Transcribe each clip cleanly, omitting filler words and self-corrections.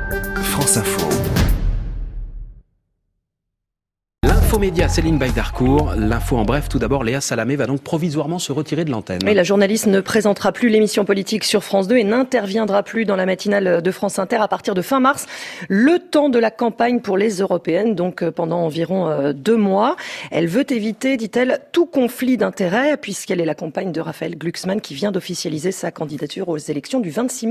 France Info. L'info média, Céline Baïdarcourt. L'info en bref, tout d'abord, Léa Salamé va donc provisoirement se retirer de l'antenne. Oui, la journaliste ne présentera plus l'émission politique sur France 2 et n'interviendra plus dans la matinale de France Inter à partir de fin mars, le temps de la campagne pour les européennes, donc pendant environ 2 mois. Elle veut éviter, dit-elle, tout conflit d'intérêts, puisqu'elle est la compagne de Raphaël Glucksmann qui vient d'officialiser sa candidature aux élections du 26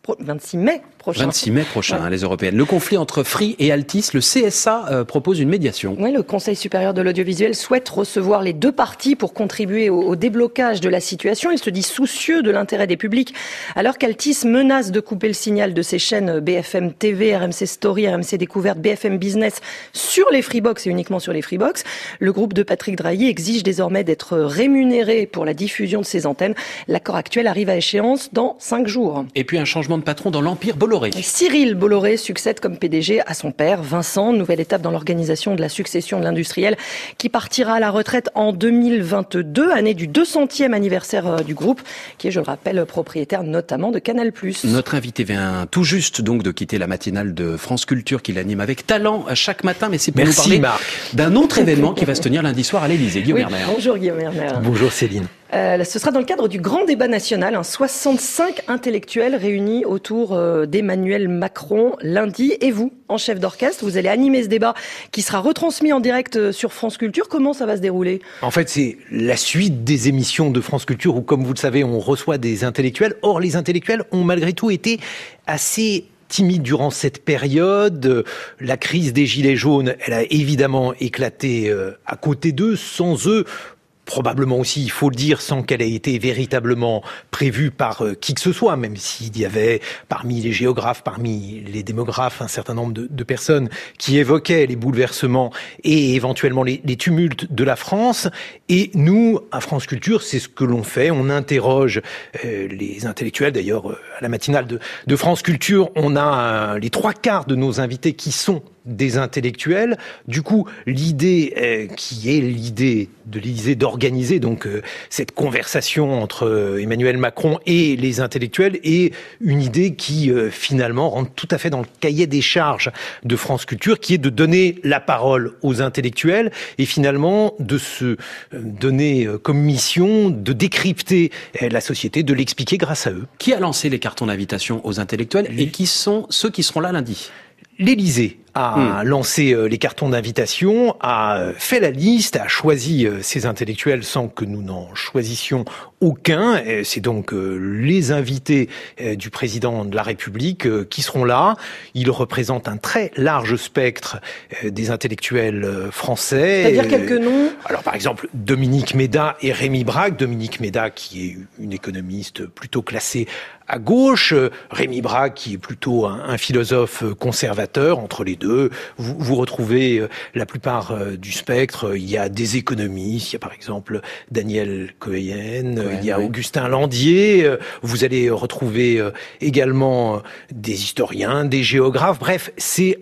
mai prochain. 26 mai prochain, ouais. Les européennes. Le conflit entre Free et Altice, le CSA propose une médiation. Oui, le Conseil supérieur de l'audiovisuel souhaite recevoir les deux parties pour contribuer au déblocage de la situation. Il se dit soucieux de l'intérêt des publics, alors qu'Altis menace de couper le signal de ses chaînes BFM TV, RMC Story, RMC Découverte, BFM Business sur les Freebox et uniquement sur les Freebox. Le groupe de Patrick Drahi exige désormais d'être rémunéré pour la diffusion de ses antennes. L'accord actuel arrive à échéance dans 5 jours. Et puis un changement de patron dans l'Empire Bolloré. Cyril Bolloré succède comme PDG à son père, Vincent. Nouvelle étape dans l'organisation de la succession de l'industriel qui partira à la retraite en 2022, année du 200e anniversaire du groupe, qui est, je le rappelle, propriétaire notamment de Canal+. Notre invité vient tout juste donc de quitter la matinale de France Culture qu'il anime avec talent chaque matin, mais c'est pour nous parler d'un autre événement qui va se tenir lundi soir à l'Élysée. Guillaume Hermer. Bonjour Guillaume Hermer. Bonjour Céline. Ce sera dans le cadre du grand débat national, 65 intellectuels réunis autour d'Emmanuel Macron lundi. Et vous, en chef d'orchestre, vous allez animer ce débat qui sera retransmis en direct sur France Culture. Comment ça va se dérouler ? En fait, c'est la suite des émissions de France Culture où, comme vous le savez, on reçoit des intellectuels. Or, les intellectuels ont malgré tout été assez timide durant cette période. La crise des Gilets jaunes, elle a évidemment éclaté à côté d'eux, sans eux. Probablement aussi, il faut le dire, sans qu'elle ait été véritablement prévue par qui que ce soit, même s'il y avait parmi les géographes, parmi les démographes, un certain nombre de personnes qui évoquaient les bouleversements et éventuellement les tumultes de la France. Et nous, à France Culture, c'est ce que l'on fait. On interroge les intellectuels. D'ailleurs, à la matinale de France Culture, on a les 3/4 de nos invités qui sont des intellectuels. Du coup, l'idée qui est l'idée de l'Élysée d'organiser donc cette conversation entre Emmanuel Macron et les intellectuels est une idée qui finalement rentre tout à fait dans le cahier des charges de France Culture, qui est de donner la parole aux intellectuels et finalement de se donner comme mission de décrypter la société, de l'expliquer grâce à eux. Qui a lancé les cartons d'invitation aux intellectuels et qui sont ceux qui seront là lundi ? L'Élysée a lancé les cartons d'invitation, a fait la liste, a choisi ses intellectuels sans que nous n'en choisissions aucun. C'est donc les invités du président de la République qui seront là. Ils représentent un très large spectre des intellectuels français. C'est-à-dire quelques noms ? Alors par exemple, Dominique Méda et Rémi Braque. Dominique Méda qui est une économiste plutôt classée à gauche, Rémi Braque qui est plutôt un philosophe conservateur. Entre les deux, vous retrouvez la plupart du spectre. Il y a des économistes, il y a par exemple Daniel Cohen, il y a Augustin Landier. Vous allez retrouver également des historiens, des géographes. Bref, c'est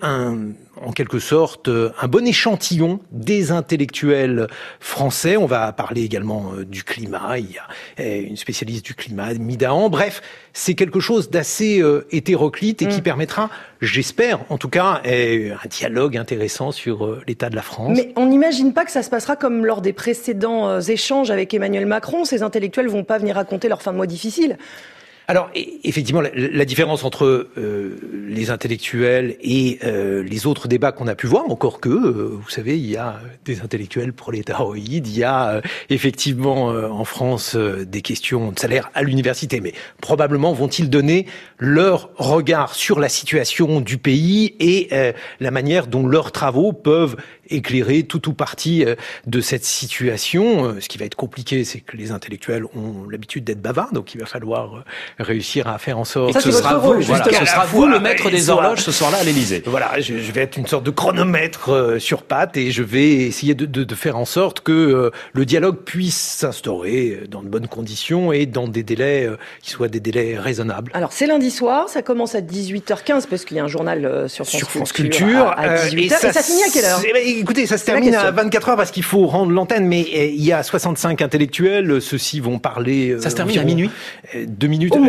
en quelque sorte un bon échantillon des intellectuels français. On va parler également du climat. Il y a une spécialiste du climat, Midahan. Bref, c'est quelque chose d'assez hétéroclite et qui permettra, j'espère, en tout cas, un dialogue intéressant sur l'état de la France. Mais on n'imagine pas que ça se passera comme lors des précédents échanges avec Emmanuel Macron. Ces intellectuels vont pas venir raconter leur fin de mois difficile. Alors, effectivement, la différence entre les intellectuels et les autres débats qu'on a pu voir, encore que, vous savez, il y a des intellectuels prolétaroïdes, il y a effectivement en France des questions de salaire à l'université, mais probablement vont-ils donner leur regard sur la situation du pays et la manière dont leurs travaux peuvent éclairer tout ou partie de cette situation. Ce qui va être compliqué, c'est que les intellectuels ont l'habitude d'être bavards, donc il va falloir réussir à faire en sorte... Ça, ce sera vous, ce sera vous le maître des horloges ce soir-là à l'Élysée. Voilà, je vais être une sorte de chronomètre sur pattes et je vais essayer de faire en sorte que le dialogue puisse s'instaurer dans de bonnes conditions et dans des délais qui soient des délais raisonnables. Alors, c'est lundi soir, ça commence à 18h15 parce qu'il y a un journal sur France Culture à 18h. Et ça finit à quelle heure ? Écoutez, ça se termine à 24h parce qu'il faut rendre l'antenne, mais il y a 65 intellectuels, ceux-ci vont parler... Ça se termine à minuit ? 2 minutes. Au moins.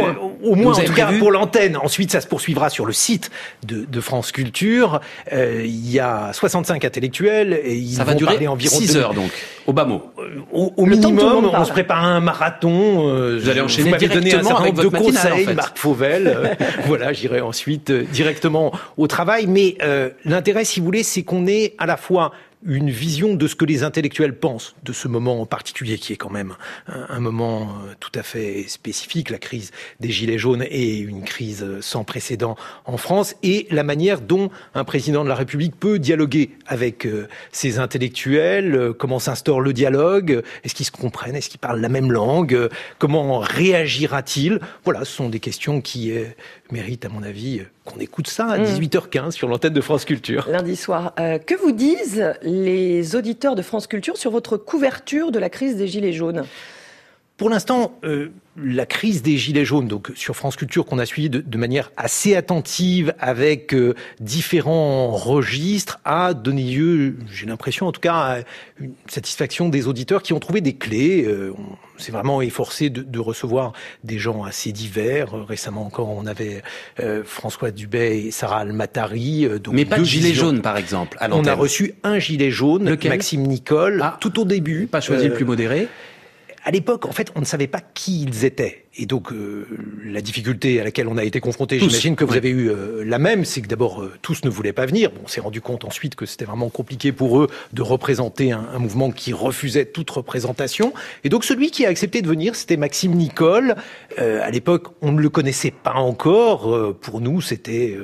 au moins, en tout cas, pour l'antenne. Ensuite, ça se poursuivra sur le site de France Culture. Il y a 65 intellectuels et ils ça va vont durer parler environ 6 heures, donc, au bas mot. Au minimum, on se prépare un marathon. Vous allez enchaîner vous m'avez donné un certain nombre de conseils, en fait. Marc Fauvel. Voilà, j'irai ensuite directement au travail. Mais l'intérêt, si vous voulez, c'est qu'on ait à la fois une vision de ce que les intellectuels pensent de ce moment en particulier, qui est quand même un moment tout à fait spécifique. La crise des Gilets jaunes est une crise sans précédent en France, et la manière dont un président de la République peut dialoguer avec ces intellectuels, comment s'instaure le dialogue, est-ce qu'ils se comprennent, est-ce qu'ils parlent la même langue, comment réagira-t-il? Voilà, ce sont des questions qui méritent, à mon avis, qu'on écoute ça à 18h15 sur l'antenne de France Culture. Lundi soir. Que vous disent les auditeurs de France Culture sur votre couverture de la crise des Gilets jaunes? Pour l'instant, la crise des Gilets jaunes, donc sur France Culture, qu'on a suivi de manière assez attentive avec différents registres, a donné lieu, j'ai l'impression en tout cas, à une satisfaction des auditeurs qui ont trouvé des clés. On s'est vraiment efforcé de recevoir des gens assez divers. Récemment encore, on avait François Dubet et Sarah Almatari. Mais pas de gilet jaune, par exemple, à l'antenne. On a reçu un gilet jaune, lequel? Maxime Nicole, tout au début. Pas choisi le plus modéré. À l'époque, en fait, on ne savait pas qui ils étaient. Et donc, la difficulté à laquelle on a été confrontés, j'imagine que vous avez eu la même, c'est que d'abord, tous ne voulaient pas venir. Bon, on s'est rendu compte ensuite que c'était vraiment compliqué pour eux de représenter un mouvement qui refusait toute représentation. Et donc, celui qui a accepté de venir, c'était Maxime Nicole. À l'époque, on ne le connaissait pas encore. Pour nous, c'était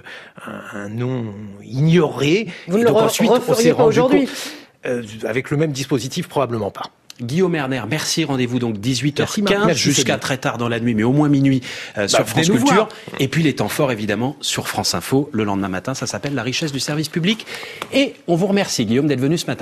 un nom ignoré. Vous ne donc, le ensuite, on s'est pas rendu aujourd'hui compte, avec le même dispositif, probablement pas. Guillaume Erner, merci. Rendez-vous donc 18h15 jusqu'à très tard dans la nuit, mais au moins minuit sur France Culture. Et puis les temps forts, évidemment, sur France Info le lendemain matin. Ça s'appelle La richesse du service public. Et on vous remercie, Guillaume, d'être venu ce matin.